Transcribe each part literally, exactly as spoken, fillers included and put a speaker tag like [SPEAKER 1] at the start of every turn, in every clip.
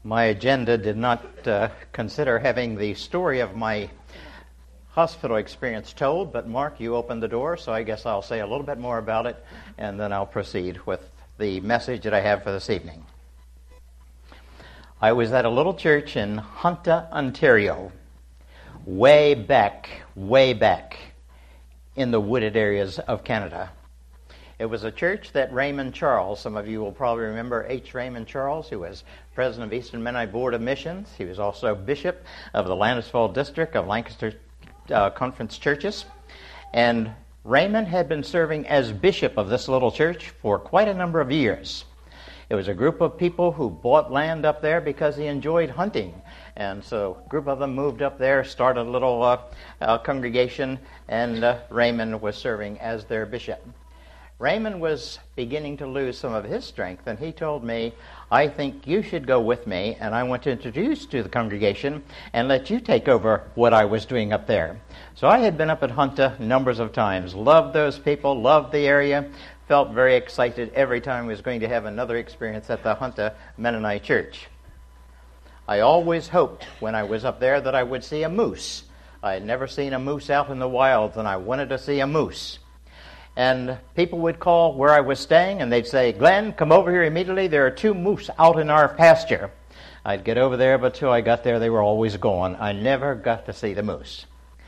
[SPEAKER 1] My agenda did not uh, consider having the story of my hospital experience told, but Mark, you opened the door, so I guess I'll say a little bit more about it, and then I'll proceed with the message that I have for this evening. I was at a little church in Hunter, Ontario, way back, way back in the wooded areas of Canada. It was a church that Raymond Charles, some of you will probably remember H. Raymond Charles, who was president of Eastern Mennonite Board of Missions. He was also bishop of the Landisville District of Lancaster uh, Conference Churches. And Raymond had been serving as bishop of this little church for quite a number of years. It was a group of people who bought land up there because he enjoyed hunting. And so a group of them moved up there, started a little uh, uh, congregation, and uh, Raymond was serving as their bishop. Raymond was beginning to lose some of his strength, and he told me, I think you should go with me, and I want to introduce you to the congregation and let you take over what I was doing up there. So I had been up at Hunter numbers of times, loved those people, loved the area, felt very excited every time I was going to have another experience at the Hunter Mennonite Church. I always hoped when I was up there that I would see a moose. I had never seen a moose out in the wilds, and I wanted to see a moose. And people would call where I was staying, and they'd say, Glenn, come over here immediately. There are two moose out in our pasture. I'd get over there, but till I got there, they were always gone. I never got to see the moose.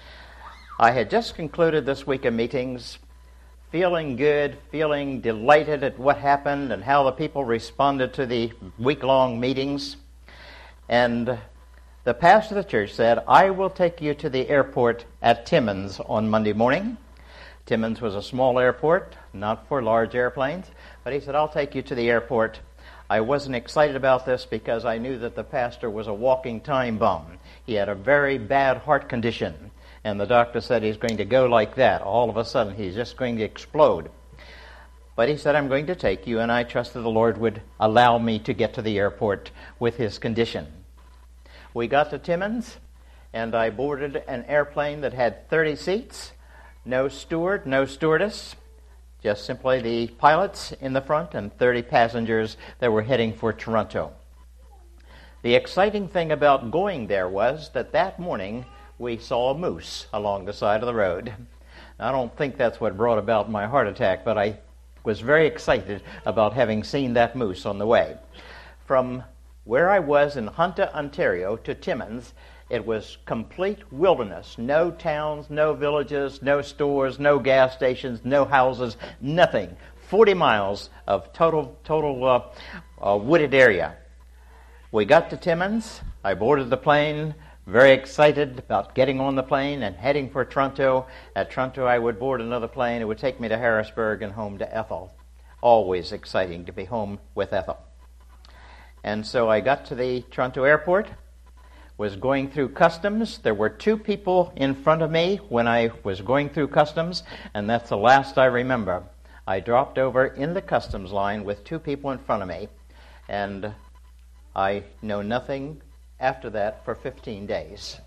[SPEAKER 1] I had just concluded this week of meetings, feeling good, feeling delighted at what happened and how the people responded to the week-long meetings. And the pastor of the church said, I will take you to the airport at Timmins on Monday morning. Timmins was a small airport, not for large airplanes, but he said, I'll take you to the airport. I wasn't excited about this because I knew that the pastor was a walking time bomb. He had a very bad heart condition, and the doctor said he's going to go like that. All of a sudden, he's just going to explode. But he said, I'm going to take you, and I trusted the Lord would allow me to get to the airport with his condition. We got to Timmins, and I boarded an airplane that had thirty seats. No steward, no stewardess, just simply the pilots in the front and thirty passengers that were heading for Toronto. The exciting thing about going there was that that morning we saw a moose along the side of the road. I don't think that's what brought about my heart attack, but I was very excited about having seen that moose on the way. From where I was in Hunter, Ontario to Timmins, it was complete wilderness. No towns, no villages, no stores, no gas stations, no houses, nothing. Forty miles of total total uh, uh, wooded area. We got to Timmins. I boarded the plane, very excited about getting on the plane and heading for Toronto. At Toronto, I would board another plane. It would take me to Harrisburg and home to Ethel. Always exciting to be home with Ethel. And so I got to the Toronto airport, was going through customs. There were two people in front of me when I was going through customs, and that's the last I remember. I dropped over in the customs line with two people in front of me, and I know nothing after that for fifteen days.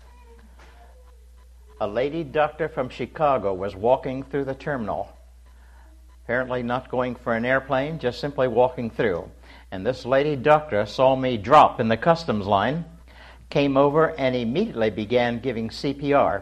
[SPEAKER 1] A lady doctor from Chicago was walking through the terminal, apparently not going for an airplane, just simply walking through. And this lady doctor saw me drop in the customs line, came over and immediately began giving C P R.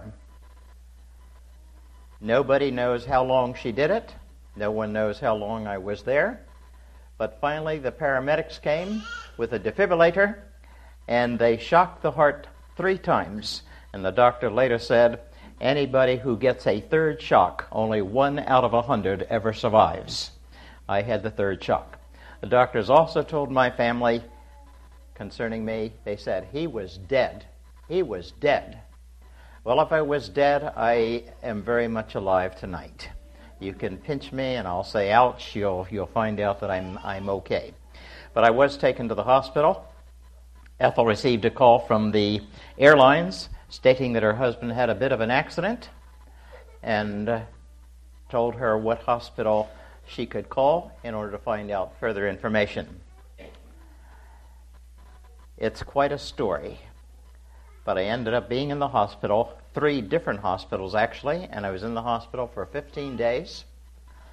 [SPEAKER 1] Nobody knows how long she did it. No one knows how long I was there. But finally the paramedics came with a defibrillator and they shocked the heart three times. And the doctor later said, anybody who gets a third shock, only one out of a hundred ever survives. I had the third shock. The doctors also told my family concerning me, they said, he was dead. He was dead. Well, if I was dead, I am very much alive tonight. You can pinch me and I'll say, ouch, you'll you'll find out that I'm I'm okay. But I was taken to the hospital. Ethel received a call from the airlines stating that her husband had a bit of an accident and uh, told her what hospital she could call in order to find out further information. It's quite a story, but I ended up being in the hospital, three different hospitals actually, and I was in the hospital for fifteen days.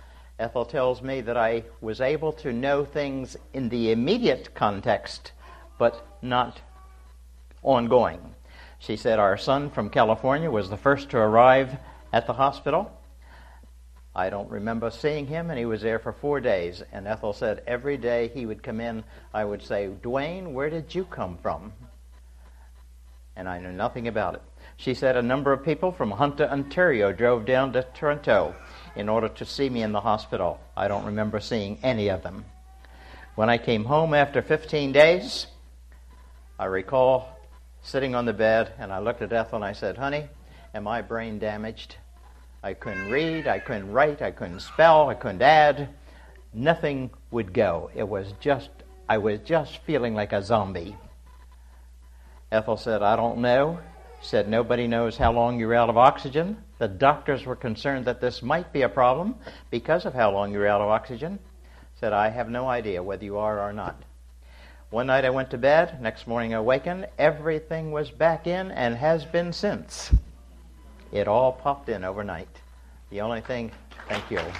[SPEAKER 1] Ethel tells me that I was able to know things in the immediate context but not ongoing. She said our son from California was the first to arrive at the hospital. I don't remember seeing him, and he was there for four days. And Ethel said every day he would come in, I would say, Dwayne, where did you come from? And I knew nothing about it. She said a number of people from Hunter, Ontario drove down to Toronto in order to see me in the hospital. I don't remember seeing any of them. When I came home after fifteen days, I recall sitting on the bed, and I looked at Ethel and I said, honey, am I brain damaged? I couldn't read, I couldn't write, I couldn't spell, I couldn't add. Nothing would go. It was just, I was just feeling like a zombie. Ethel said, I don't know. She said, nobody knows how long you're out of oxygen. The doctors were concerned that this might be a problem because of how long you're out of oxygen. Said, I have no idea whether you are or not. One night I went to bed. Next morning I awakened. Everything was back in and has been since. It all popped in overnight. The only thing, thank you.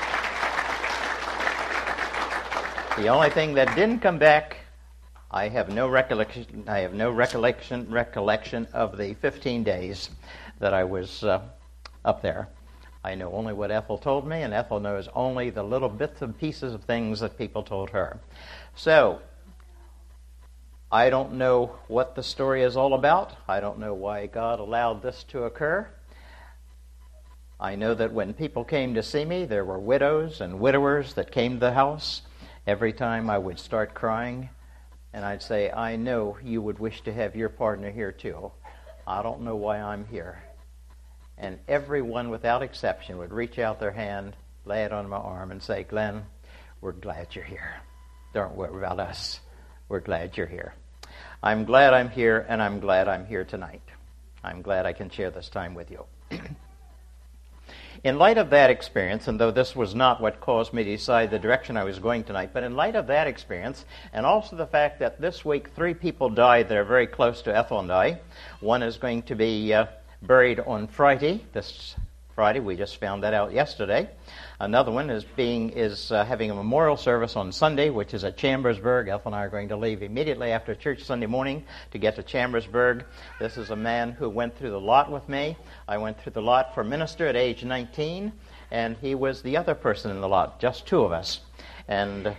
[SPEAKER 1] The only thing that didn't come back, I have no recollection. I have no recollection recollection of the fifteen days that I was uh, up there. I know only what Ethel told me, and Ethel knows only the little bits and pieces of things that people told her. So, I don't know what the story is all about. I don't know why God allowed this to occur. I know that when people came to see me, there were widows and widowers that came to the house. Every time I would start crying, and I'd say, I know you would wish to have your partner here too. I don't know why I'm here. And everyone without exception would reach out their hand, lay it on my arm, and say, Glenn, we're glad you're here. Don't worry about us. We're glad you're here. I'm glad I'm here, and I'm glad I'm here tonight. I'm glad I can share this time with you. In light of that experience, and though this was not what caused me to decide the direction I was going tonight, but in light of that experience, and also the fact that this week three people died that are very close to Ethel and I. One is going to be uh, buried on Friday, this Friday. We just found that out yesterday. Another one is being is uh, having a memorial service on Sunday, which is at Chambersburg. Ethel and I are going to leave immediately after church Sunday morning to get to Chambersburg. This is a man who went through the lot with me. I went through the lot for minister at age nineteen, and he was the other person in the lot, just two of us. And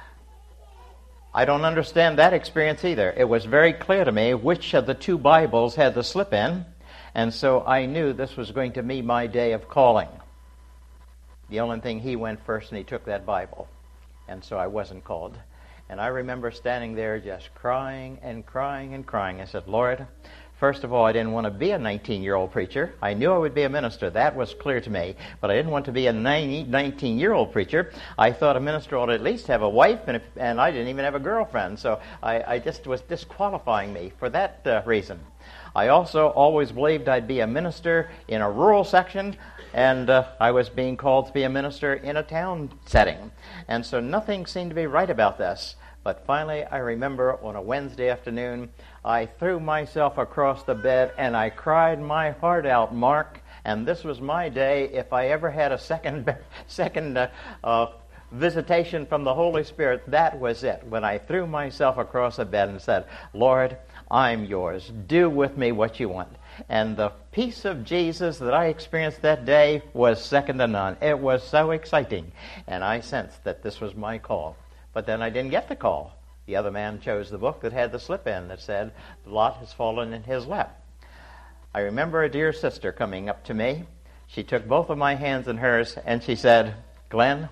[SPEAKER 1] I don't understand that experience either. It was very clear to me which of the two Bibles had the slip in, and so I knew this was going to be my day of calling. The only thing, he went first and he took that Bible. And so I wasn't called. And I remember standing there just crying and crying and crying. I said, Lord, first of all, I didn't want to be a nineteen-year-old preacher. I knew I would be a minister. That was clear to me. But I didn't want to be a nineteen-year-old preacher. I thought a minister ought to at least have a wife, and, if, and I didn't even have a girlfriend. So I, I just was disqualifying me for that uh, reason. I also always believed I'd be a minister in a rural section, and uh, I was being called to be a minister in a town setting. And so nothing seemed to be right about this. But finally, I remember on a Wednesday afternoon, I threw myself across the bed and I cried my heart out, Mark. And this was my day. If I ever had a second, second uh, uh, visitation from the Holy Spirit, that was it. When I threw myself across the bed and said, Lord, I'm yours. Do with me what you want. And the peace of Jesus that I experienced that day was second to none. It was so exciting. And I sensed that this was my call. But then I didn't get the call. The other man chose the book that had the slip in that said, the lot has fallen in his lap. I remember a dear sister coming up to me. She took both of my hands in hers and she said, Glenn,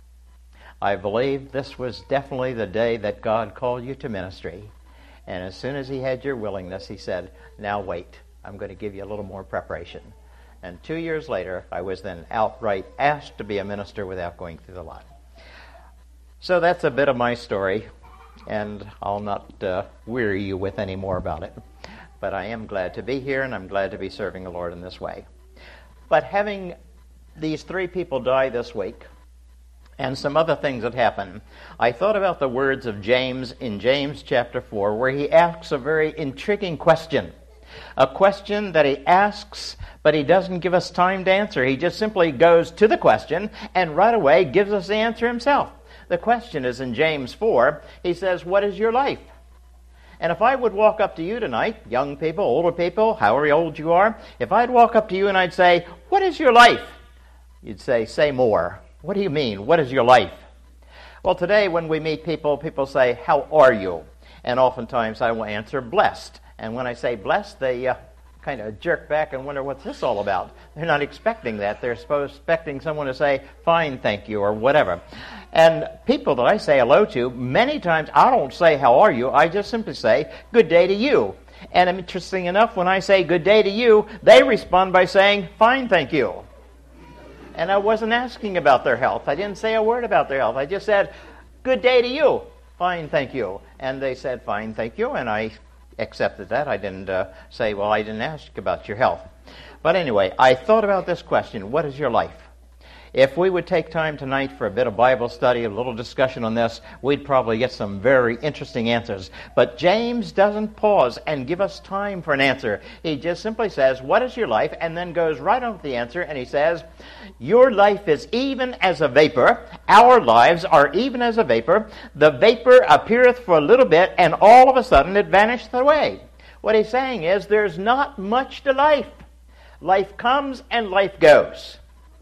[SPEAKER 1] I believe this was definitely the day that God called you to ministry. And as soon as he had your willingness, he said, now wait, I'm going to give you a little more preparation. And two years later, I was then outright asked to be a minister without going through the lot. So that's a bit of my story, and I'll not uh, weary you with any more about it. But I am glad to be here, and I'm glad to be serving the Lord in this way. But having these three people die this week, and some other things that happened, I thought about the words of James in James chapter four, where he asks a very intriguing question. A question that he asks, but he doesn't give us time to answer. He just simply goes to the question and right away gives us the answer himself. The question is in James four. He says, what is your life? And if I would walk up to you tonight, young people, older people, however old you are, if I'd walk up to you and I'd say, what is your life? You'd say, say more. What do you mean? What is your life? Well, today when we meet people, people say, how are you? And oftentimes I will answer, blessed. And when I say blessed, they uh, kind of jerk back and wonder, what's this all about? They're not expecting that. They're supposed, expecting someone to say, fine, thank you, or whatever. And people that I say hello to, many times I don't say, how are you? I just simply say, good day to you. And interesting enough, when I say good day to you, they respond by saying, fine, thank you. And I wasn't asking about their health. I didn't say a word about their health. I just said, good day to you. Fine, thank you. And they said, fine, thank you. And I accepted that. I didn't uh, say, well, I didn't ask about your health. But anyway, I thought about this question, what is your life? If we would take time tonight for a bit of Bible study, a little discussion on this, we'd probably get some very interesting answers. But James doesn't pause and give us time for an answer. He just simply says, what is your life? And then goes right on to the answer, and he says, your life is even as a vapor. Our lives are even as a vapor. The vapor appeareth for a little bit, and all of a sudden it vanisheth away. What he's saying is, there's not much to life. Life comes and life goes.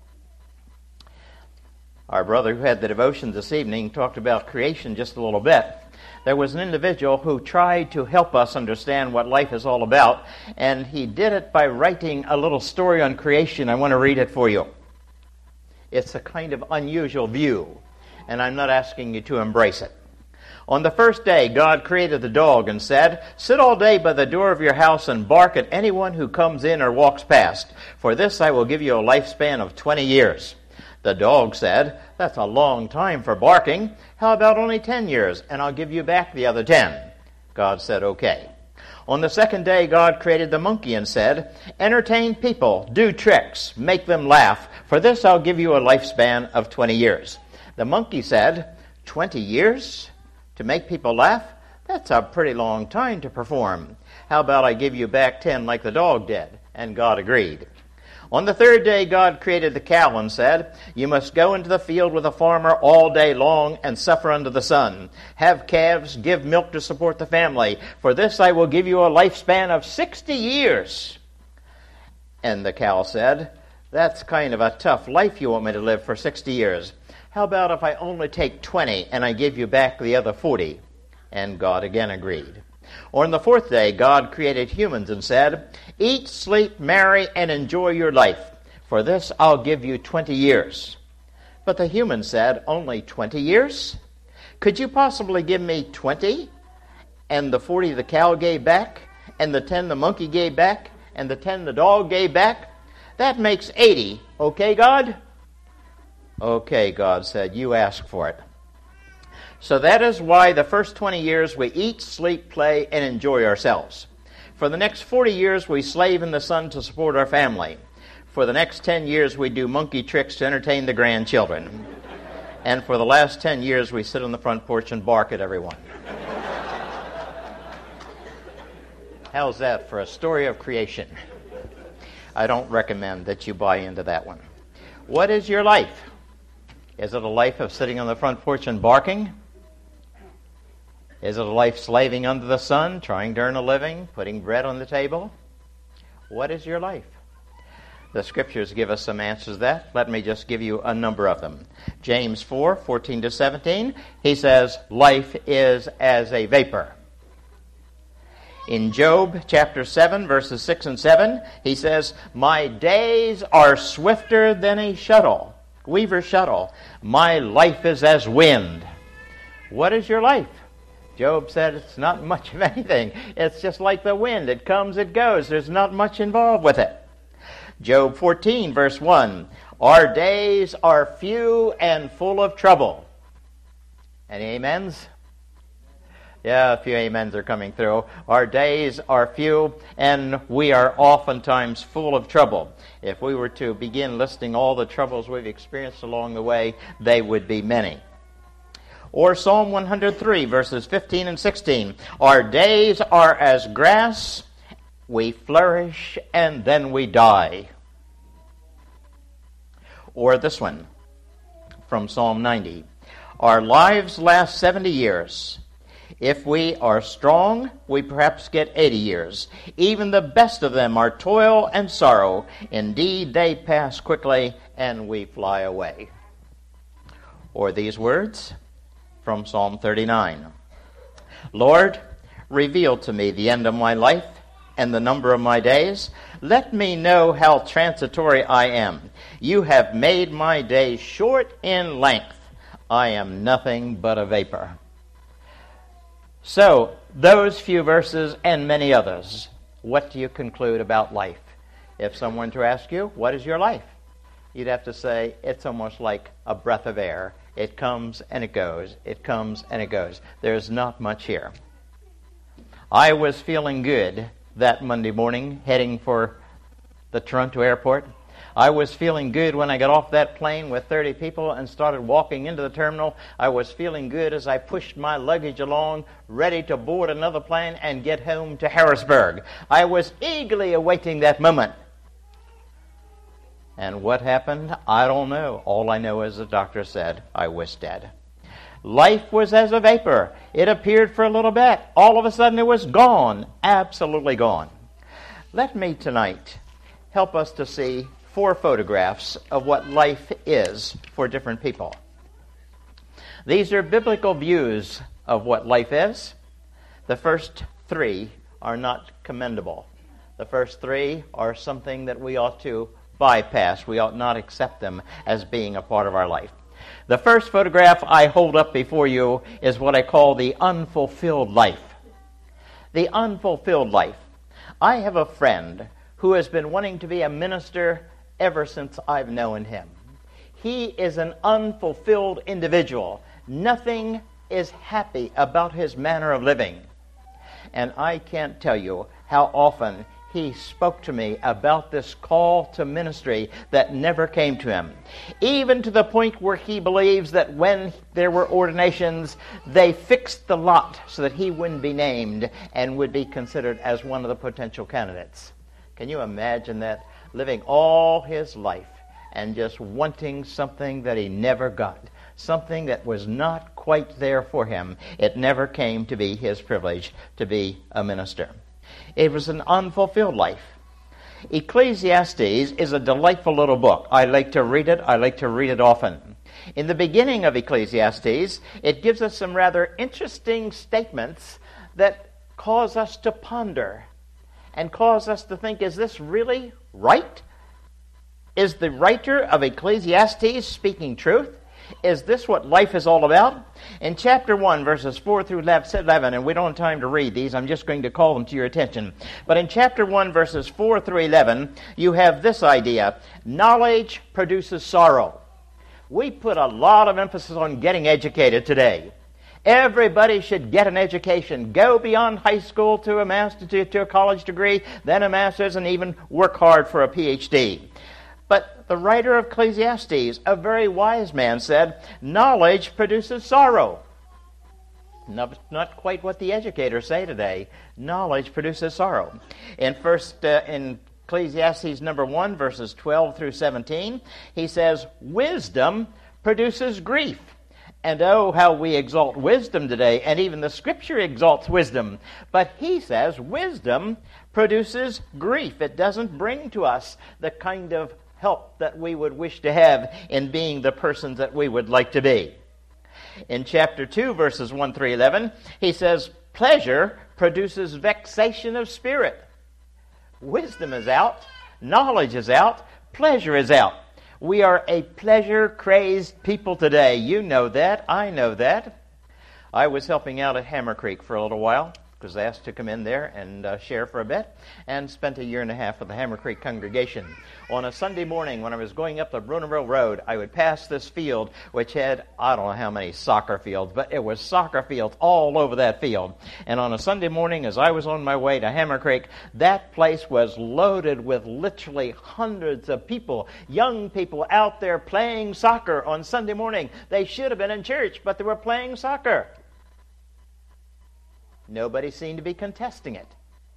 [SPEAKER 1] Our brother who had the devotion this evening talked about creation just a little bit. There was an individual who tried to help us understand what life is all about, and he did it by writing a little story on creation. I want to read it for you. It's a kind of unusual view, and I'm not asking you to embrace it. On the first day, God created the dog and said, sit all day by the door of your house and bark at anyone who comes in or walks past. For this I will give you a lifespan of twenty years. The dog said, that's a long time for barking. How about only ten years, and I'll give you back the other ten? God said, okay. On the second day, God created the monkey and said, entertain people, do tricks, make them laugh. For this I'll give you a lifespan of twenty years. The monkey said, twenty years to make people laugh? That's a pretty long time to perform. How about I give you back ten like the dog did? And God agreed. On the third day, God created the cow and said, you must go into the field with a farmer all day long and suffer under the sun. Have calves, give milk to support the family. For this I will give you a lifespan of sixty years. And the cow said, that's kind of a tough life you want me to live for sixty years. How about if I only take twenty and I give you back the other forty? And God again agreed. On the fourth day, God created humans and said, eat, sleep, marry, and enjoy your life. For this I'll give you twenty years. But the humans said, only twenty years? Could you possibly give me twenty? And the forty the cow gave back, and the ten the monkey gave back, and the ten the dog gave back? That makes eighty. Okay, God? Okay, God said, you asked for it. So that is why the first twenty years we eat, sleep, play, and enjoy ourselves. For the next forty years we slave in the sun to support our family. For the next ten years we do monkey tricks to entertain the grandchildren. And for the last ten years we sit on the front porch and bark at everyone. How's that for a story of creation? I don't recommend that you buy into that one. What is your life? Is it a life of sitting on the front porch and barking? Is it a life slaving under the sun, trying to earn a living, putting bread on the table? What is your life? The Scriptures give us some answers to that. Let me just give you a number of them. James four, fourteen to seventeen, he says, life is as a vapor. In Job chapter seven, verses six and seven, he says, my days are swifter than a shuttle, weaver's shuttle. My life is as wind. What is your life? Job said it's not much of anything. It's just like the wind. It comes, it goes. There's not much involved with it. Job fourteen, verse one, our days are few and full of trouble. Any amens? Yeah, a few amens are coming through. Our days are few, and we are oftentimes full of trouble. If we were to begin listing all the troubles we've experienced along the way, they would be many. Or Psalm one hundred three, verses fifteen and sixteen. Our days are as grass, we flourish, and then we die. Or this one, from Psalm ninety. Our lives last seventy years. If we are strong, we perhaps get eighty years. Even the best of them are toil and sorrow. Indeed, they pass quickly, and we fly away. Or these words from Psalm thirty-nine. Lord, reveal to me the end of my life and the number of my days. Let me know how transitory I am. You have made my days short in length. I am nothing but a vapor. So, those few verses and many others, what do you conclude about life? If someone were to ask you, what is your life? You'd have to say, it's almost like a breath of air. It comes and it goes. It comes and it goes. There's not much here. I was feeling good that Monday morning heading for the Toronto airport. I was feeling good when I got off that plane with thirty people and started walking into the terminal. I was feeling good as I pushed my luggage along, ready to board another plane and get home to Harrisburg. I was eagerly awaiting that moment. And what happened? I don't know. All I know is the doctor said I was dead. Life was as a vapor. It appeared for a little bit. All of a sudden it was gone. Absolutely gone. Let me tonight help us to see four photographs of what life is for different people. These are biblical views of what life is. The first three are not commendable. The first three are something that we ought to bypass. We ought not accept them as being a part of our life. The first photograph I hold up before you is what I call the unfulfilled life. The unfulfilled life. I have a friend who has been wanting to be a minister ever since I've known him. He is an unfulfilled individual. Nothing is happy about his manner of living. And I can't tell you how often he spoke to me about this call to ministry that never came to him. Even to the point where he believes that when there were ordinations, they fixed the lot so that he wouldn't be named and would be considered as one of the potential candidates. Can you imagine that? Living all his life and just wanting something that he never got. Something that was not quite there for him. It never came to be his privilege to be a minister. It was an unfulfilled life. Ecclesiastes is a delightful little book. I like to read it. I like to read it often. In the beginning of Ecclesiastes, it gives us some rather interesting statements that cause us to ponder and cause us to think, is this really right? Is the writer of Ecclesiastes speaking truth? Is this what life is all about? In chapter one, verses four through eleven, and we don't have time to read these, I'm just going to call them to your attention. But in chapter one, verses four through eleven, you have this idea. Knowledge produces sorrow. We put a lot of emphasis on getting educated today. Everybody should get an education. Go beyond high school to a master, to, to a college degree, then a master's, and even work hard for a P H D. But the writer of Ecclesiastes, a very wise man, said, knowledge produces sorrow. No, not quite what the educators say today. Knowledge produces sorrow. In first, uh, in Ecclesiastes number one, verses twelve through seventeen, he says, wisdom produces grief. And oh, how we exalt wisdom today, and even the Scripture exalts wisdom. But he says wisdom produces grief. It doesn't bring to us the kind of help that we would wish to have in being the persons that we would like to be. In chapter two, verses one through eleven, he says, pleasure produces vexation of spirit. Wisdom is out, knowledge is out, pleasure is out. We are a pleasure-crazed people today. You know that. I know that. I was helping out at Hammer Creek for a little while. Was asked to come in there and uh, share for a bit, and spent a year and a half with the Hammer Creek congregation. On a Sunday morning when I was going up the Brunerville Road, I would pass this field which had, I don't know how many soccer fields, but it was soccer fields all over that field. And on a Sunday morning as I was on my way to Hammer Creek, that place was loaded with literally hundreds of people, young people out there playing soccer on Sunday morning. They should have been in church, but they were playing soccer. Nobody seemed to be contesting it.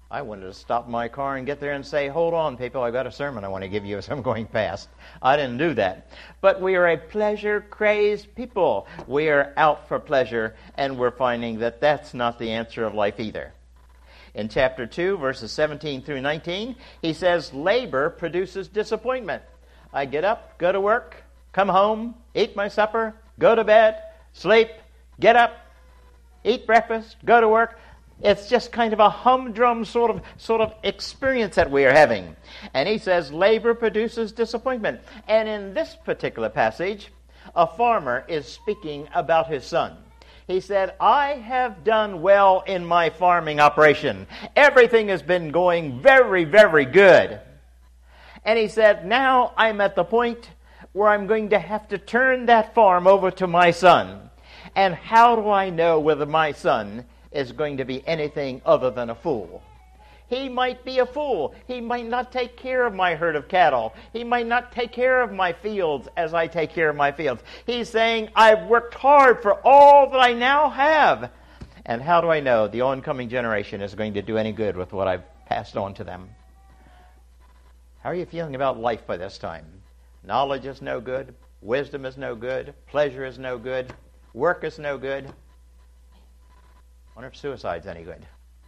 [SPEAKER 1] I wanted to stop my car and get there and say, hold on, people, I've got a sermon I want to give you as I'm going past. I didn't do that. But we are a pleasure-crazed people. We are out for pleasure, and we're finding that that's not the answer of life either. In chapter two, verses seventeen through nineteen, he says, labor produces disappointment. I get up, go to work, come home, eat my supper, go to bed, sleep, get up, eat breakfast, go to work. It's just kind of a humdrum sort of sort of experience that we are having. And he says labor produces disappointment. And in this particular passage, a farmer is speaking about his son. He said, I have done well in my farming operation. Everything has been going very, very good. And he said, now I'm at the point where I'm going to have to turn that farm over to my son. And how do I know whether my son is going to be anything other than a fool? He might be a fool. He might not take care of my herd of cattle. He might not take care of my fields as I take care of my fields. He's saying, I've worked hard for all that I now have. And how do I know the oncoming generation is going to do any good with what I've passed on to them? How are you feeling about life by this time? Knowledge is no good. Wisdom is no good. Pleasure is no good. Work is no good. I wonder if suicide's any good.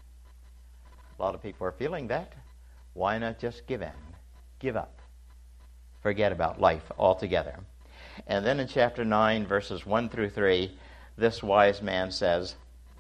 [SPEAKER 1] A lot of people are feeling that. Why not just give in? Give up. Forget about life altogether. And then in chapter nine, verses one through three, this wise man says,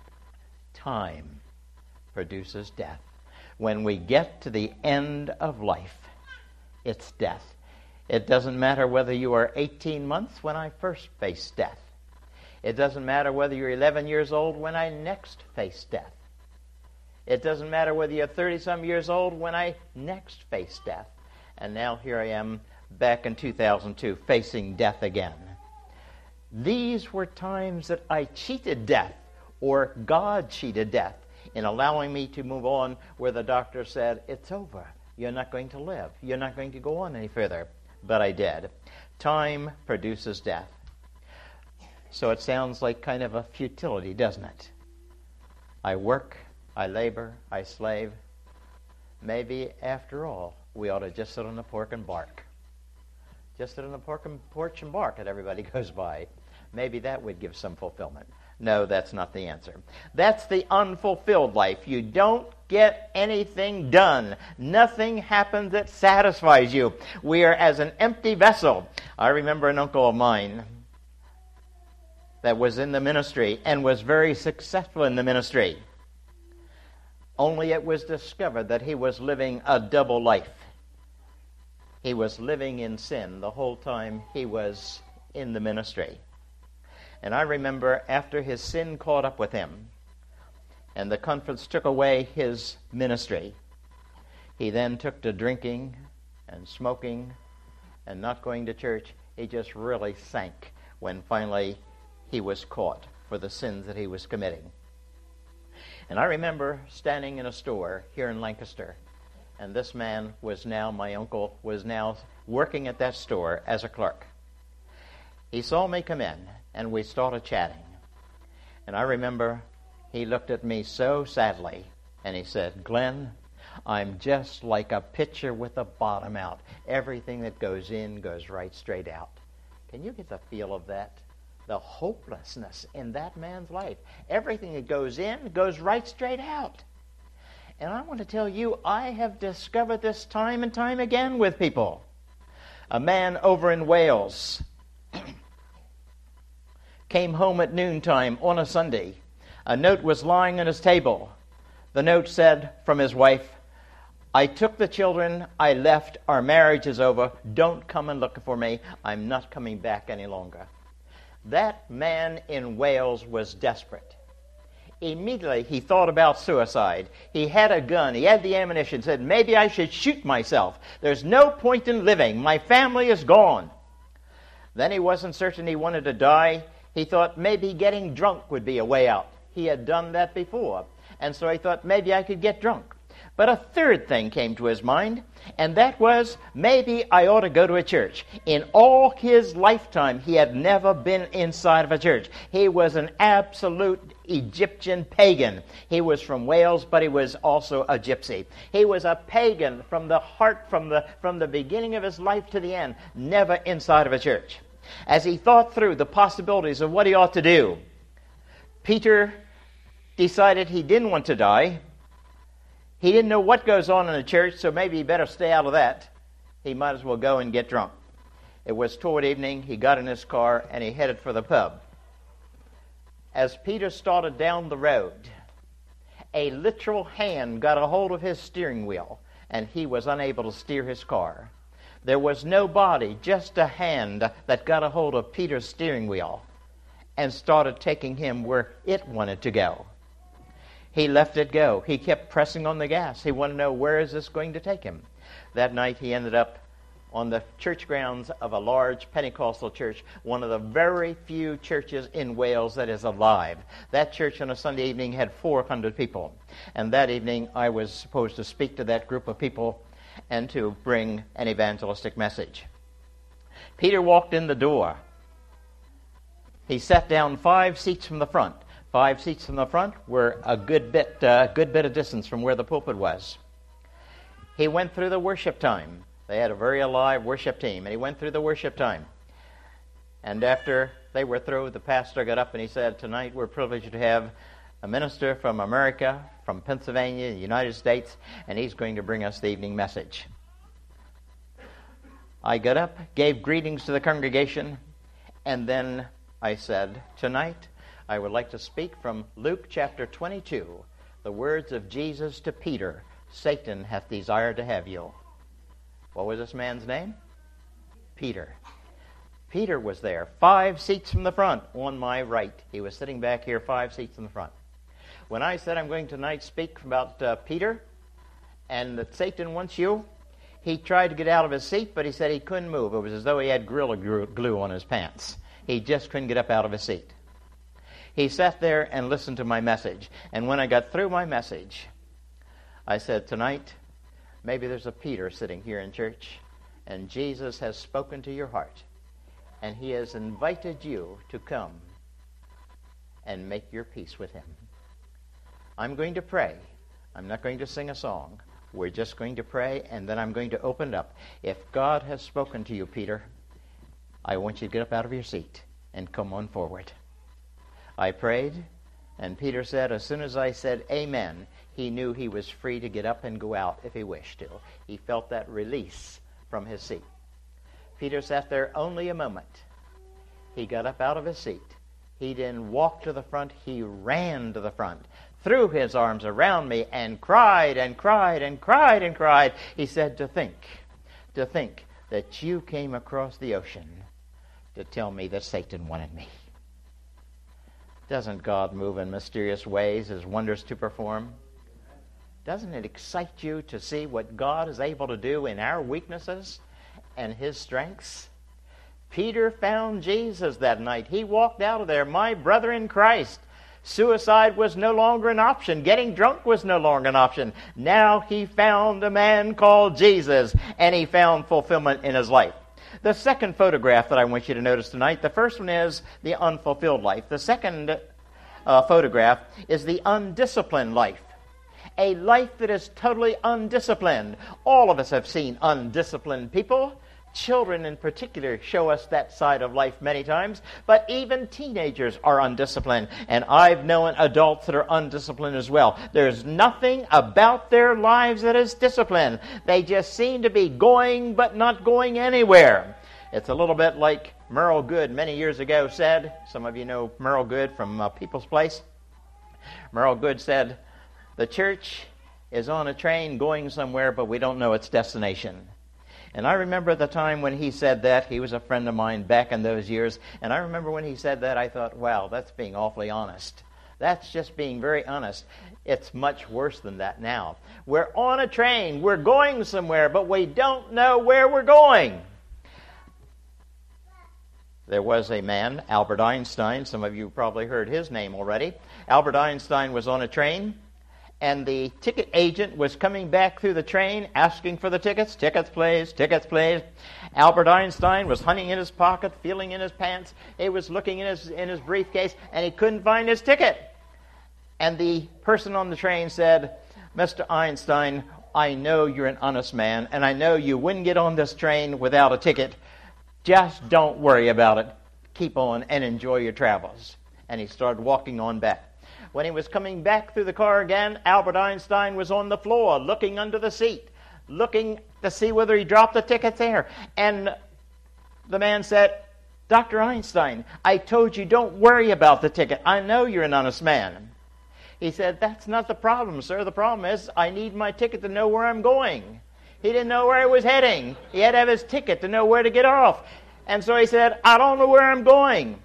[SPEAKER 1] time produces death. When we get to the end of life, it's death. It doesn't matter whether you are eighteen months when I first faced death. It doesn't matter whether you're eleven years old when I next faced death. It doesn't matter whether you're thirty-some years old when I next faced death. And now here I am back in two thousand two facing death again. These were times that I cheated death, or God cheated death, in allowing me to move on where the doctor said, it's over. You're not going to live. You're not going to go on any further. But I did. Time produces death. So it sounds like kind of a futility, doesn't it? I work, I labor, I slave. Maybe, after all, we ought to just sit on the porch and bark. Just sit on the porch and bark at everybody goes by. Maybe that would give some fulfillment. No, that's not the answer. That's the unfulfilled life. You don't get anything done. Nothing happens that satisfies you. We are as an empty vessel. I remember an uncle of mine that was in the ministry and was very successful in the ministry. Only it was discovered that he was living a double life. He was living in sin the whole time he was in the ministry. And I remember after his sin caught up with him and the conference took away his ministry, he then took to drinking and smoking and not going to church. He just really sank when finally he was caught for the sins that he was committing. And I remember standing in a store here in Lancaster, and this man was now, my uncle, was now working at that store as a clerk. He saw me come in, and we started chatting. And I remember he looked at me so sadly, and he said, Glenn, I'm just like a pitcher with a bottom out. Everything that goes in goes right straight out. Can you get the feel of that? The hopelessness in that man's life. Everything that goes in goes right straight out. And I want to tell you, I have discovered this time and time again with people. A man over in Wales came home at noontime on a Sunday. A note was lying on his table. The note said from his wife, I took the children, I left, our marriage is over, don't come and look for me, I'm not coming back any longer. That man in Wales was desperate. Immediately he thought about suicide. He had a gun, he had the ammunition, said, maybe I should shoot myself. There's no point in living, my family is gone. Then he wasn't certain he wanted to die. He thought maybe getting drunk would be a way out. He had done that before. And so he thought maybe I could get drunk. But a third thing came to his mind, and that was maybe I ought to go to a church. In all his lifetime, he had never been inside of a church. He was an absolute Egyptian pagan. He was from Wales, but he was also a gypsy. He was a pagan from the heart, from the, from the beginning of his life to the end, never inside of a church. As he thought through the possibilities of what he ought to do, Peter decided he didn't want to die. He didn't know what goes on in a church, so maybe he better stay out of that. He might as well go and get drunk. It was toward evening. He got in his car and he headed for the pub. As Peter started down the road, a literal hand got a hold of his steering wheel, and he was unable to steer his car. There was no body, just a hand that got a hold of Peter's steering wheel and started taking him where it wanted to go. He left it go. He kept pressing on the gas. He wanted to know, where is this going to take him? That night he ended up on the church grounds of a large Pentecostal church, one of the very few churches in Wales that is alive. That church on a Sunday evening had four hundred people. And that evening I was supposed to speak to that group of people and to bring an evangelistic message. Peter walked in the door. He sat down five seats from the front. Five seats from the front were a good bit, uh, good bit of distance from where the pulpit was. He went through the worship time. They had a very alive worship team, and he went through the worship time. And after they were through, the pastor got up and he said, "Tonight we're privileged to have a minister from America, from Pennsylvania, the United States, and he's going to bring us the evening message." I got up, gave greetings to the congregation, and then I said, "Tonight I would like to speak from Luke chapter twenty-two, the words of Jesus to Peter, 'Satan hath desired to have you.'" What was this man's name? Peter. Peter was there, five seats from the front, on my right. He was sitting back here, five seats in the front. When I said I'm going tonight speak about uh, Peter and that Satan wants you, he tried to get out of his seat, but he said he couldn't move. It was as though he had Gorilla Glue on his pants. He just couldn't get up out of his seat. He sat there and listened to my message. And when I got through my message, I said, "Tonight, maybe there's a Peter sitting here in church, and Jesus has spoken to your heart, and he has invited you to come and make your peace with him. I'm going to pray. I'm not going to sing a song. We're just going to pray, and then I'm going to open it up. If God has spoken to you, Peter, I want you to get up out of your seat and come on forward." I prayed, and Peter said, as soon as I said amen, he knew he was free to get up and go out if he wished to. He felt that release from his seat. Peter sat there only a moment. He got up out of his seat. He didn't walk to the front. He ran to the front, threw his arms around me, and cried and cried and cried and cried. He said, to think, to think that you came across the ocean to tell me that Satan wanted me. Doesn't God move in mysterious ways, his wonders to perform? Doesn't it excite you to see what God is able to do in our weaknesses and his strengths? Peter found Jesus that night. He walked out of there, my brother in Christ. Suicide was no longer an option. Getting drunk was no longer an option. Now he found a man called Jesus, and he found fulfillment in his life. The second photograph that I want you to notice tonight, the first one is the unfulfilled life. The second uh, photograph is the undisciplined life. A life that is totally undisciplined. All of us have seen undisciplined people. Children in particular show us that side of life many times, but even teenagers are undisciplined, and I've known adults that are undisciplined as well. There's nothing about their lives that is disciplined. They just seem to be going but not going anywhere. It's a little bit like Merle Good many years ago said. Some of you know Merle Good from uh, People's Place. Merle Good said, "The church is on a train going somewhere, but we don't know its destination." And I remember the time when he said that. He was a friend of mine back in those years. And I remember when he said that, I thought, wow, that's being awfully honest. That's just being very honest. It's much worse than that now. We're on a train. We're going somewhere, but we don't know where we're going. There was a man, Albert Einstein. Some of you probably heard his name already. Albert Einstein was on a train, and the ticket agent was coming back through the train asking for the tickets. Tickets, please. Tickets, please. Albert Einstein was hunting in his pocket, feeling in his pants. He was looking in his in his briefcase, and he couldn't find his ticket. And the person on the train said, "Mister Einstein, I know you're an honest man, and I know you wouldn't get on this train without a ticket. Just don't worry about it. Keep on and enjoy your travels." And he started walking on back. When he was coming back through the car again, Albert Einstein was on the floor, looking under the seat, looking to see whether he dropped the ticket there. And the man said, "Doctor Einstein, I told you don't worry about the ticket. I know you're an honest man." He said, "That's not the problem, sir. The problem is I need my ticket to know where I'm going." He didn't know where he was heading. He had to have his ticket to know where to get off. And so he said, "I don't know where I'm going."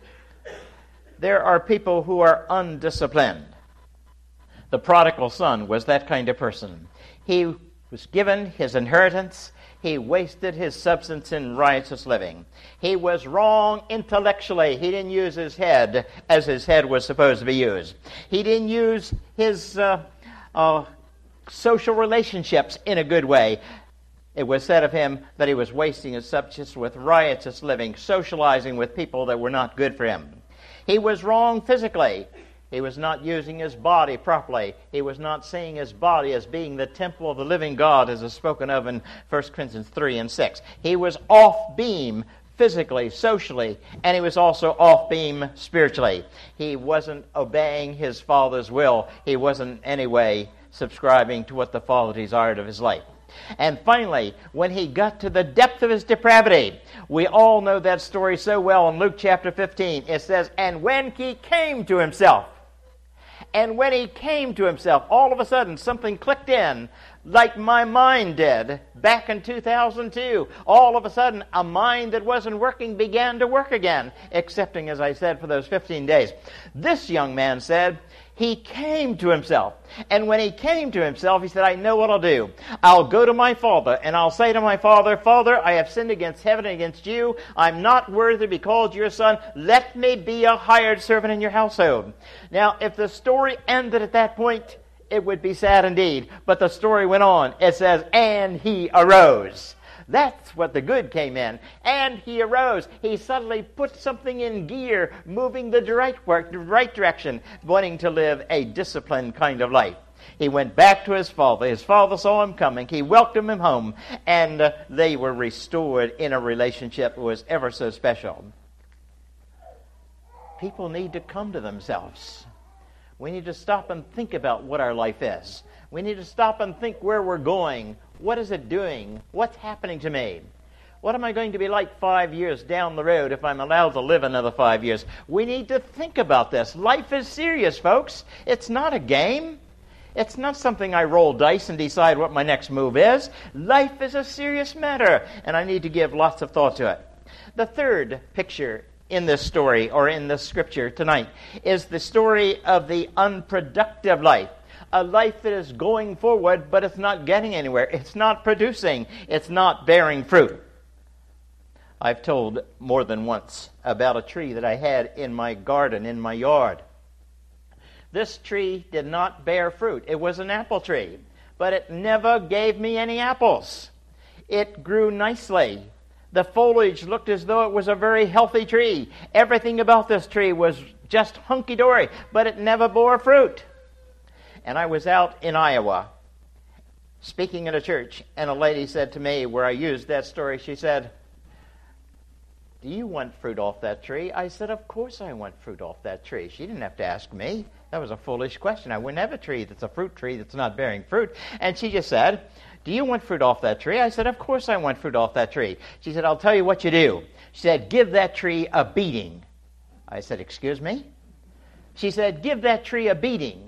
[SPEAKER 1] There are people who are undisciplined. The prodigal son was that kind of person. He was given his inheritance. He wasted his substance in riotous living. He was wrong intellectually. He didn't use his head as his head was supposed to be used. He didn't use his uh, uh, social relationships in a good way. It was said of him that he was wasting his substance with riotous living, socializing with people that were not good for him. He was wrong physically. He was not using his body properly. He was not seeing his body as being the temple of the living God, as is spoken of in First Corinthians three and six. He was off beam physically, socially, and he was also off beam spiritually. He wasn't obeying his Father's will. He wasn't in any way subscribing to what the Father desired of his life. And finally, when he got to the depth of his depravity, we all know that story so well in Luke chapter fifteen. It says, "And when he came to himself," and when he came to himself, all of a sudden something clicked in, like my mind did back in two thousand two. All of a sudden, a mind that wasn't working began to work again, excepting, as I said, for those fifteen days. This young man said, he came to himself. And when he came to himself, he said, "I know what I'll do. I'll go to my father, and I'll say to my father, 'Father, I have sinned against heaven and against you. I'm not worthy to be called your son. Let me be a hired servant in your household.'" Now, if the story ended at that point, it would be sad indeed. But the story went on. It says, "And he arose." That's what the good came in. And he arose. He suddenly put something in gear, moving the right, work, the right direction, wanting to live a disciplined kind of life. He went back to his father. His father saw him coming. He welcomed him home. And uh, they were restored in a relationship that was ever so special. People need to come to themselves. We need to stop and think about what our life is. We need to stop and think where we're going. What is it doing? What's happening to me? What am I going to be like five years down the road if I'm allowed to live another five years? We need to think about this. Life is serious, folks. It's not a game. It's not something I roll dice and decide what my next move is. Life is a serious matter, and I need to give lots of thought to it. The third picture in this story, or in this scripture tonight, is the story of the unproductive life. A life that is going forward, but it's not getting anywhere. It's not producing. It's not bearing fruit. I've told more than once about a tree that I had in my garden, in my yard. This tree did not bear fruit. It was an apple tree, but it never gave me any apples. It grew nicely. The foliage looked as though it was a very healthy tree. Everything about this tree was just hunky-dory, but it never bore fruit. And I was out in Iowa speaking at a church, and a lady said to me, where I used that story, she said, "Do you want fruit off that tree?" I said, "Of course I want fruit off that tree." She didn't have to ask me. That was a foolish question. I wouldn't have a tree that's a fruit tree that's not bearing fruit. And she just said, "Do you want fruit off that tree?" I said, "Of course I want fruit off that tree." She said, "I'll tell you what you do." She said, "Give that tree a beating." I said, "Excuse me?" She said, "Give that tree a beating."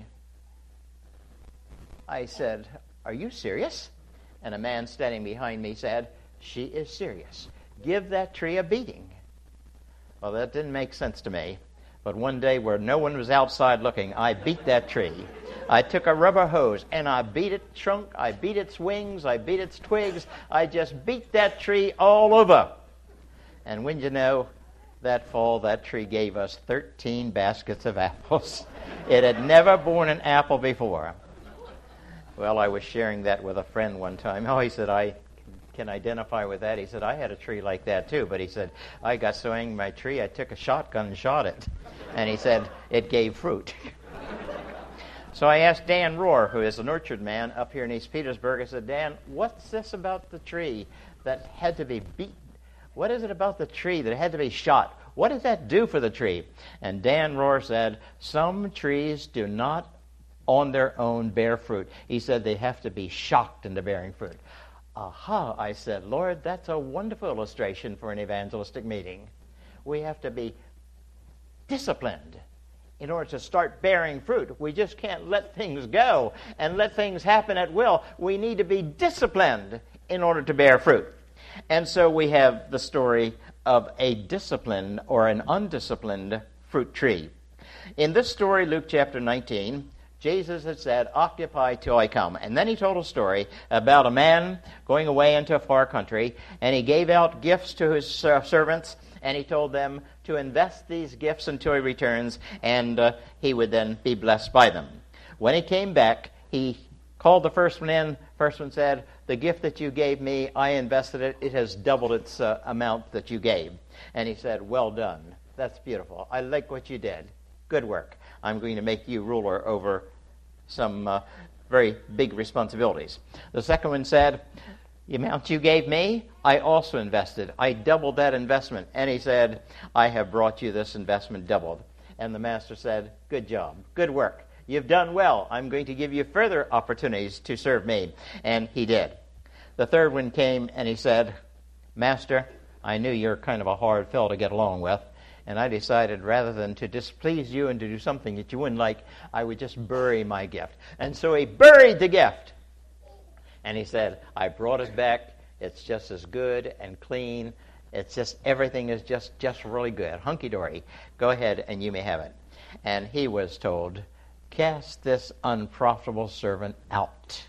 [SPEAKER 1] I said, "Are you serious?" And a man standing behind me said, "She is serious. Give that tree a beating." Well, that didn't make sense to me. But one day where no one was outside looking, I beat that tree. I took a rubber hose and I beat its trunk, I beat its wings, I beat its twigs. I just beat that tree all over. And when you know, that fall, that tree gave us thirteen baskets of apples. It had never borne an apple before. Well, I was sharing that with a friend one time. Oh, he said, "I can identify with that." He said, "I had a tree like that too." But he said, "I got so angry at my tree, I took a shotgun and shot it." And he said, "It gave fruit." So I asked Dan Rohr, who is an orchard man up here in East Petersburg, I said, Dan, what's this about the tree that had to be beaten? What is it about the tree that had to be shot? What does that do for the tree? And Dan Rohr said, some trees do not on their own bear fruit. He said they have to be shocked into bearing fruit. Aha, I said, Lord, that's a wonderful illustration for an evangelistic meeting. We have to be disciplined in order to start bearing fruit. We just can't let things go and let things happen at will. We need to be disciplined in order to bear fruit. And so we have the story of a disciplined or an undisciplined fruit tree. In this story, Luke chapter nineteen, Jesus had said, occupy till I come. And then he told a story about a man going away into a far country, and he gave out gifts to his uh, servants, and he told them to invest these gifts until he returns, and uh, he would then be blessed by them. When he came back, he called the first one in. First one said, the gift that you gave me, I invested it. It has doubled its uh, amount that you gave. And he said, well done. That's beautiful. I like what you did. Good work. I'm going to make you ruler over some uh, very big responsibilities. The second one said, the amount you gave me, I also invested. I doubled that investment. And he said, I have brought you this investment doubled. And the master said, good job. Good work. You've done well. I'm going to give you further opportunities to serve me. And he did. The third one came and he said, Master, I knew you're kind of a hard fellow to get along with. And I decided rather than to displease you and to do something that you wouldn't like, I would just bury my gift. And so he buried the gift. And he said, I brought it back. It's just as good and clean. It's just, everything is just, just really good. Hunky-dory. Go ahead and you may have it. And he was told, cast this unprofitable servant out.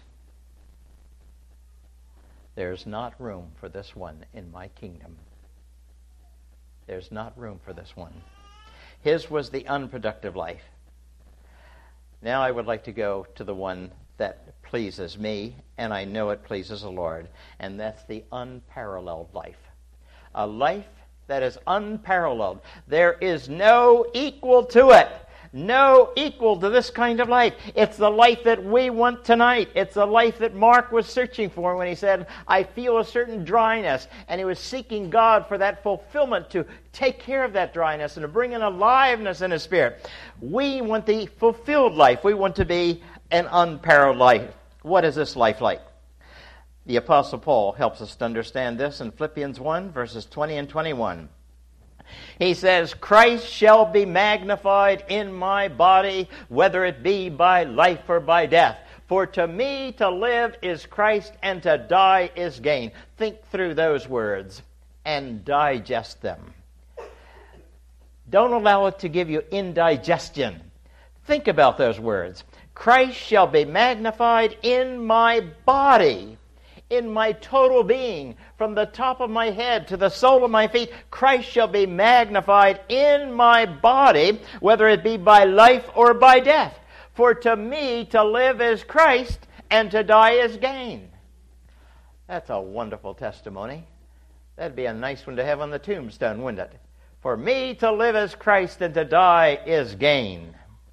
[SPEAKER 1] There's not room for this one in my kingdom. There's not room for this one. His was the unproductive life. Now I would like to go to the one that pleases me, and I know it pleases the Lord, and that's the unparalleled life. A life that is unparalleled. There is no equal to it. No equal to this kind of life. It's the life that we want tonight. It's the life that Mark was searching for when he said, I feel a certain dryness. And he was seeking God for that fulfillment to take care of that dryness and to bring an aliveness in his spirit. We want the fulfilled life. We want to be an unparalleled life. What is this life like? The Apostle Paul helps us to understand this in Philippians one, verses twenty and twenty-one. He says, Christ shall be magnified in my body, whether it be by life or by death. For to me to live is Christ, and to die is gain. Think through those words and digest them. Don't allow it to give you indigestion. Think about those words. Christ shall be magnified in my body. In my total being, from the top of my head to the sole of my feet, Christ shall be magnified in my body, whether it be by life or by death. For to me to live is Christ, and to die is gain. That's a wonderful testimony. That'd be a nice one to have on the tombstone, wouldn't it? For me to live is Christ, and to die is gain.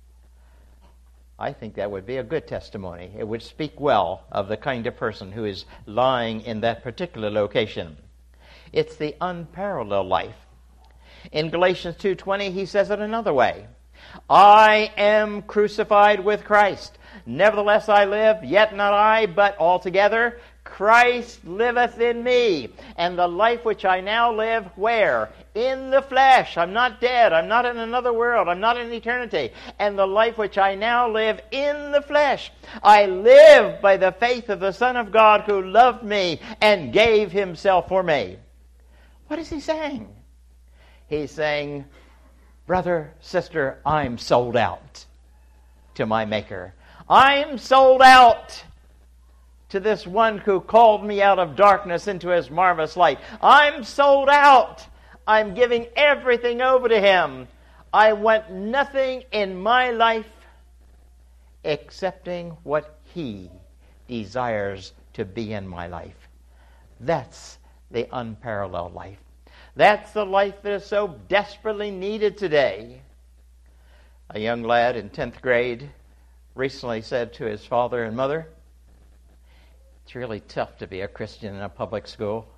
[SPEAKER 1] I think that would be a good testimony. It would speak well of the kind of person who is lying in that particular location. It's the unparalleled life. In Galatians two twenty, he says it another way. I am crucified with Christ. Nevertheless I live, yet not I, but altogether Christ liveth in me. And the life which I now live, where? In the flesh. I'm not dead. I'm not in another world. I'm not in eternity. And the life which I now live in the flesh, I live by the faith of the Son of God who loved me and gave himself for me. What is he saying? He's saying, brother, sister, I'm sold out to my Maker. I'm sold out to this one who called me out of darkness into his marvelous light. I'm sold out. I'm giving everything over to him. I want nothing in my life excepting what he desires to be in my life. That's the unparalleled life. That's the life that is so desperately needed today. A young lad in tenth grade recently said to his father and mother, "It's really tough to be a Christian in a public school.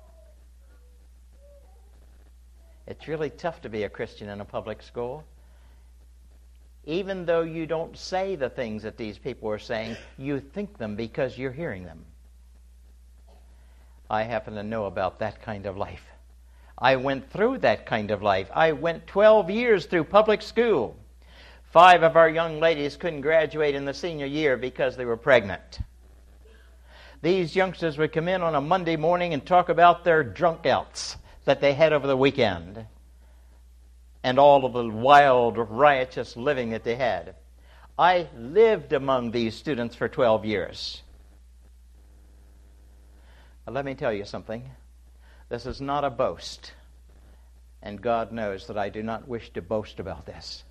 [SPEAKER 1] It's really tough to be a Christian in a public school. Even though you don't say the things that these people are saying, you think them because you're hearing them." I happen to know about that kind of life. I went through that kind of life. I went twelve years through public school. Five of our young ladies couldn't graduate in the senior year because they were pregnant. These youngsters would come in on a Monday morning and talk about their drunk outs that they had over the weekend and all of the wild, riotous living that they had. I lived among these students for twelve years. But let me tell you something. This is not a boast, and God knows that I do not wish to boast about this.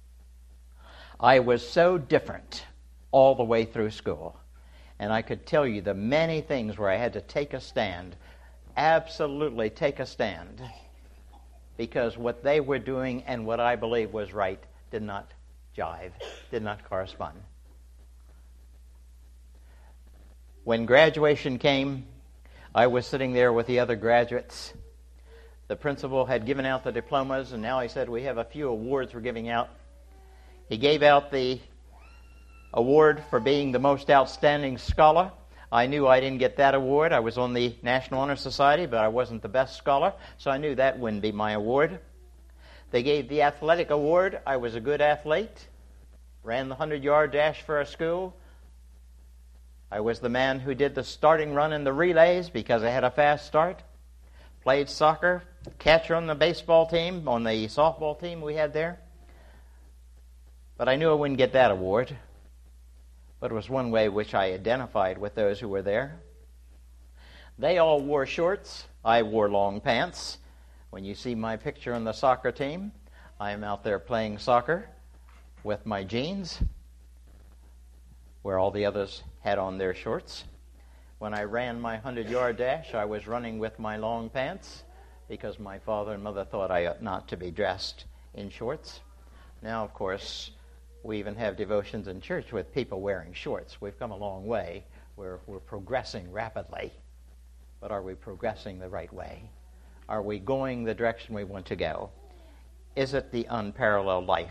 [SPEAKER 1] I was so different all the way through school, and I could tell you the many things where I had to take a stand, absolutely take a stand, because what they were doing and what I believed was right did not jive, did not correspond. When graduation came, I was sitting there with the other graduates. The principal had given out the diplomas, and now he said, "We have a few awards we're giving out." He gave out the award for being the most outstanding scholar. I knew I didn't get that award. I was on the National Honor Society, but I wasn't the best scholar, so I knew that wouldn't be my award. They gave the athletic award. I was a good athlete, ran the hundred-yard dash for our school. I was the man who did the starting run in the relays because I had a fast start. Played soccer, catcher on the baseball team, on the softball team we had there. But I knew I wouldn't get that award. But it was one way which I identified with those who were there. They all wore shorts. I wore long pants. When you see my picture on the soccer team, I'm out there playing soccer with my jeans, where all the others had on their shorts. When I ran my hundred-yard dash, I was running with my long pants because my father and mother thought I ought not to be dressed in shorts. Now, of course, we even have devotions in church with people wearing shorts. We've come a long way. We're, we're progressing rapidly. But are we progressing the right way? Are we going the direction we want to go? Is it the unparalleled life?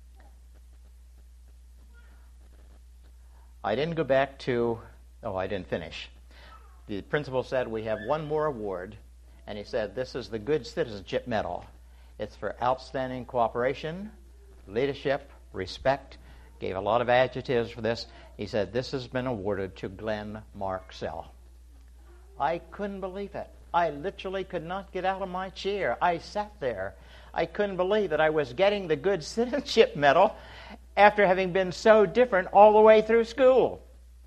[SPEAKER 1] I didn't go back to, oh, I didn't finish. The principal said, "We have one more award," and he said, "This is the Good Citizenship Medal. It's for outstanding cooperation, leadership, respect." Gave a lot of adjectives for this. He said, "This has been awarded to Glenn Marksell." I couldn't believe it. I literally could not get out of my chair. I sat there. I couldn't believe that I was getting the Good Citizenship Medal after having been so different all the way through school.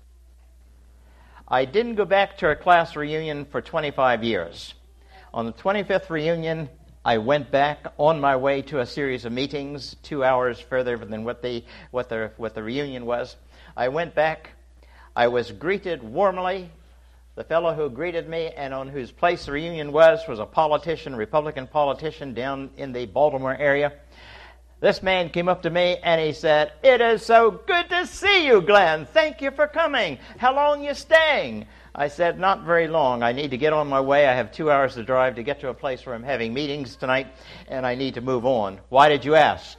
[SPEAKER 1] I didn't go back to a class reunion for twenty-five years. On the twenty-fifth reunion, I went back on my way to a series of meetings, two hours further than what the what the what the reunion was. I went back. I was greeted warmly. The fellow who greeted me and on whose place the reunion was was a politician, Republican politician down in the Baltimore area. This man came up to me and he said, "It is so good to see you, Glenn. Thank you for coming. How long are you staying?" I said, "Not very long. I need to get on my way. I have two hours to drive to get to a place where I'm having meetings tonight, and I need to move on." "Why did you ask?"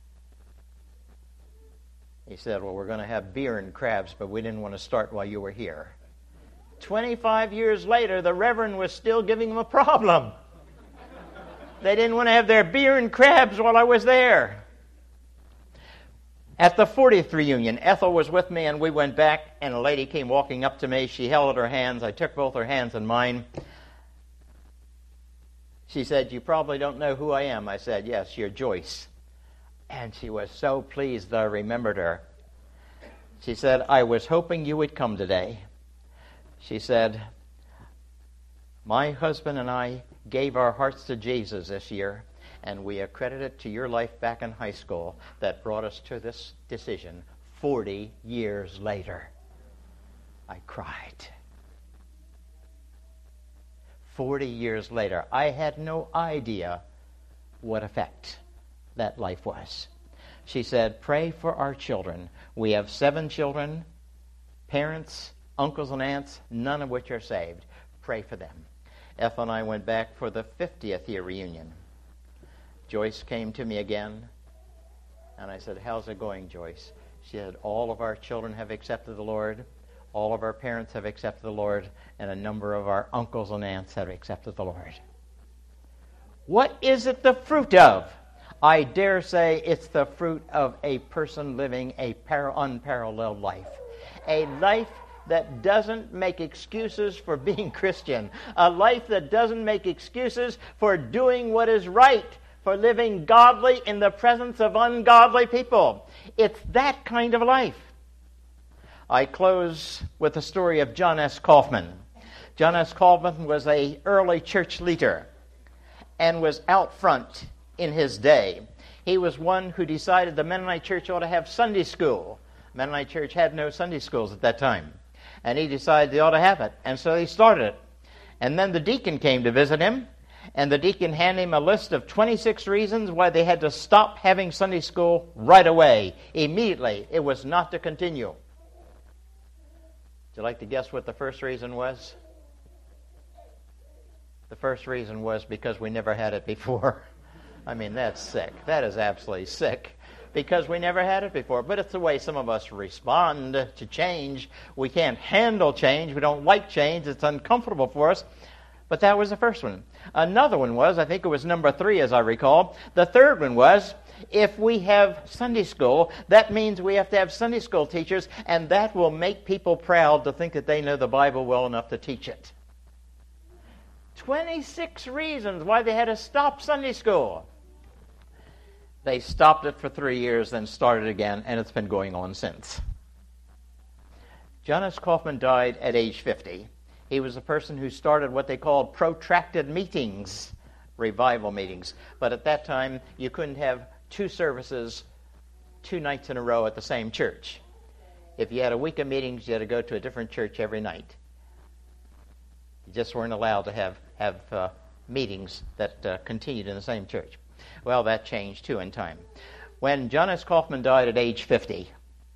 [SPEAKER 1] He said, "Well, we're going to have beer and crabs, but we didn't want to start while you were here." Twenty-five years later, the Reverend was still giving them a problem. They didn't want to have their beer and crabs while I was there. At the fortieth reunion, Ethel was with me, and we went back, and a lady came walking up to me. She held out her hands. I took both her hands in mine. She said, "You probably don't know who I am." I said, "Yes, you're Joyce." And she was so pleased that I remembered her. She said, "I was hoping you would come today." She said, "My husband and I gave our hearts to Jesus this year, and we accredit it to your life back in high school that brought us to this decision forty years later." I cried. Forty years later, I had no idea what effect that life was. She said, pray for our children. We have seven children, parents, uncles and aunts, none of which are saved. Pray for them. Ethel and I went back for the fiftieth year reunion. Joyce came to me again, and I said, how's it going, Joyce? She said, all of our children have accepted the Lord, all of our parents have accepted the Lord, and a number of our uncles and aunts have accepted the Lord. What is it the fruit of? I dare say it's the fruit of a person living a par- unparalleled life. A life that doesn't make excuses for being Christian. A life that doesn't make excuses for doing what is right, for living godly in the presence of ungodly people. It's that kind of life. I close with the story of John S. Kaufman. John S. Kaufman was an early church leader and was out front in his day. He was one who decided the Mennonite church ought to have Sunday school. Mennonite church had no Sunday schools at that time. And he decided they ought to have it. And so he started it. And then the deacon came to visit him. And the deacon handed him a list of twenty-six reasons why they had to stop having Sunday school right away. Immediately. It was not to continue. Would you like to guess what the first reason was? The first reason was because we never had it before. I mean, that's sick. That is absolutely sick. Because we never had it before. But it's the way some of us respond to change. We can't handle change. We don't like change. It's uncomfortable for us. But that was the first one. Another one was, I think it was number three as I recall. The third one was, if we have Sunday school, that means we have to have Sunday school teachers, and that will make people proud to think that they know the Bible well enough to teach it. twenty-six reasons why they had to stop Sunday school. They stopped it for three years, then started again, and it's been going on since. John S. Kaufman died at age fifty. He was a person who started what they called protracted meetings, revival meetings. But at that time, you couldn't have two services two nights in a row at the same church. If you had a week of meetings, you had to go to a different church every night. You just weren't allowed to have, have uh, meetings that uh, continued in the same church. Well, that changed too in time. When John S. Kaufman died at age fifty,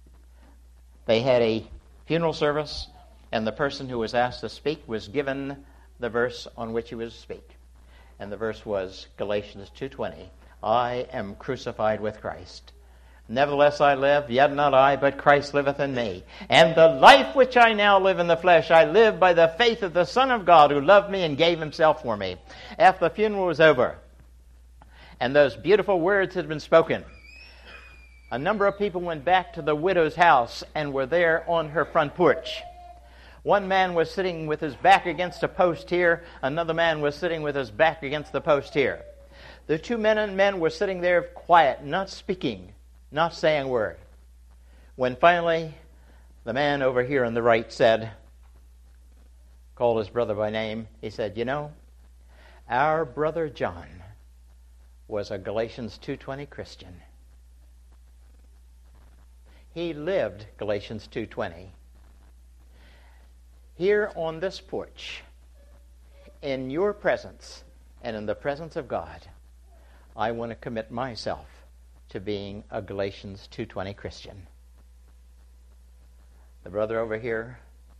[SPEAKER 1] they had a funeral service, and the person who was asked to speak was given the verse on which he was to speak. And the verse was Galatians two twenty, I am crucified with Christ. Nevertheless I live, yet not I, but Christ liveth in me. And the life which I now live in the flesh, I live by the faith of the Son of God, who loved me and gave himself for me. After the funeral was over, and those beautiful words had been spoken, a number of people went back to the widow's house and were there on her front porch. One man was sitting with his back against a post here. Another man was sitting with his back against the post here. The two men and men were sitting there quiet, not speaking, not saying a word. When finally the man over here on the right said, called his brother by name, he said, you know, our brother John was a Galatians two twenty Christian. He lived Galatians two twenty. Here on this porch, in your presence and in the presence of God, I want to commit myself to being a Galatians two twenty Christian. The brother over here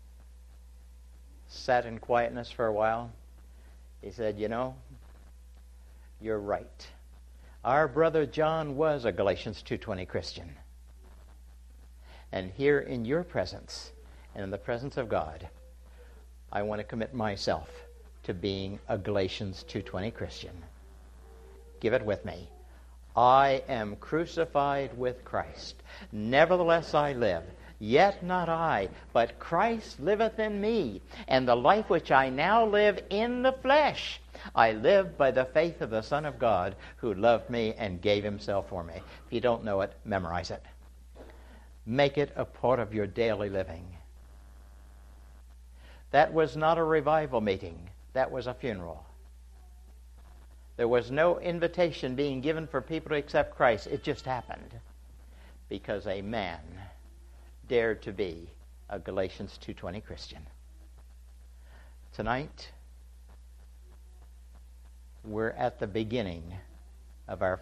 [SPEAKER 1] sat in quietness for a while. He said, you know, you're right. Our brother John was a Galatians two twenty Christian. And here in your presence and in the presence of God, I want to commit myself to being a Galatians two twenty Christian. Give it with me. I am crucified with Christ. Nevertheless I live. Yet not I, but Christ liveth in me. And the life which I now live in the flesh, I live by the faith of the Son of God, who loved me and gave himself for me. If you don't know it, memorize it. Make it a part of your daily living. That was not a revival meeting. That was a funeral. There was no invitation being given for people to accept Christ. It just happened because a man dared to be a Galatians two twenty Christian. Tonight, we're at the beginning of our